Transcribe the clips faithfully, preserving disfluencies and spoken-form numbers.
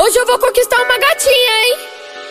Hoje eu vou conquistar uma gatinha, hein?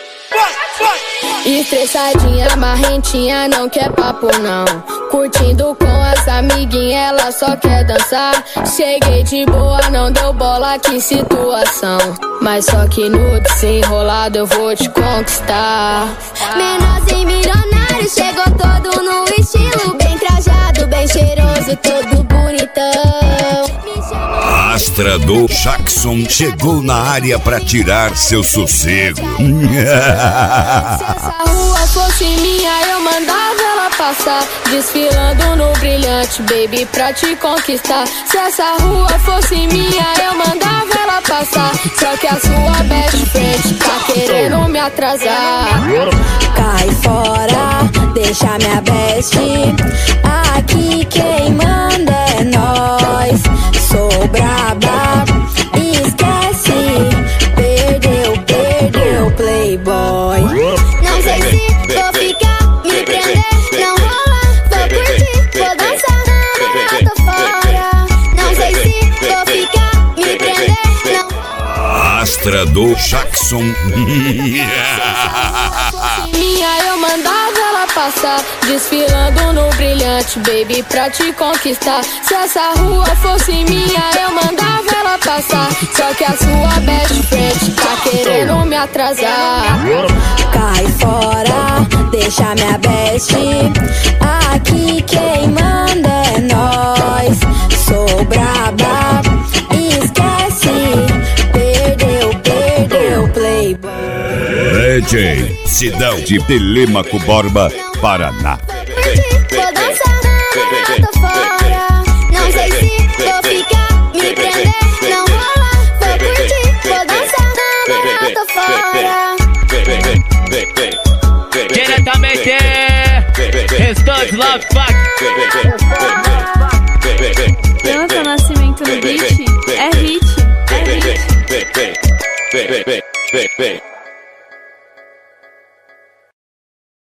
Estressadinha, marrentinha, não quer papo não. Curtindo com as amiguinhas, ela só quer dançar. Cheguei de boa, não deu bola, que situação. Mas só que no desenrolado eu vou te conquistar. Menorzinho milionário, chegou todo no estilo. Bem trajado, bem cheiroso, todo bonitão. Astra do Jackson chegou na área pra tirar seu sossego. Se essa rua fosse minha, eu mandava ela passar. Desfilando no brilhante, baby, pra te conquistar. Se essa rua fosse minha, eu mandava ela passar. Só que a sua best friend tá querendo me atrasar. Cai fora, deixa minha best. Aqui quem manda é nós. Sou braba, esquece. Perdeu, perdeu, playboy. Não sei se vou ficar, me prender. Não rola, vou curtir, vou dançar. Não, tô fora. Não sei se vou ficar, me prender. Não. Astra do Jackson. Minha, eu mandava ela passar. Desfilando no brilhante, baby, pra te conquistar. Se essa rua fosse minha, eu mandava ela passar. Só que a sua best friend tá querendo me atrasar. Cai fora, deixa minha best. Aqui quem manda é nós. Sou braba, esquece. Perdeu, perdeu, playboy. D J Sidão de Telêmaco Borba, Paraná. Vou dançar, tô fora. Não sei se vou ficar, me prender. Não rola, vou curtir, vou dançar, tô fora. Diretamente Restante Love Fuck. Lança Nascimento no beat. É hit, é hit.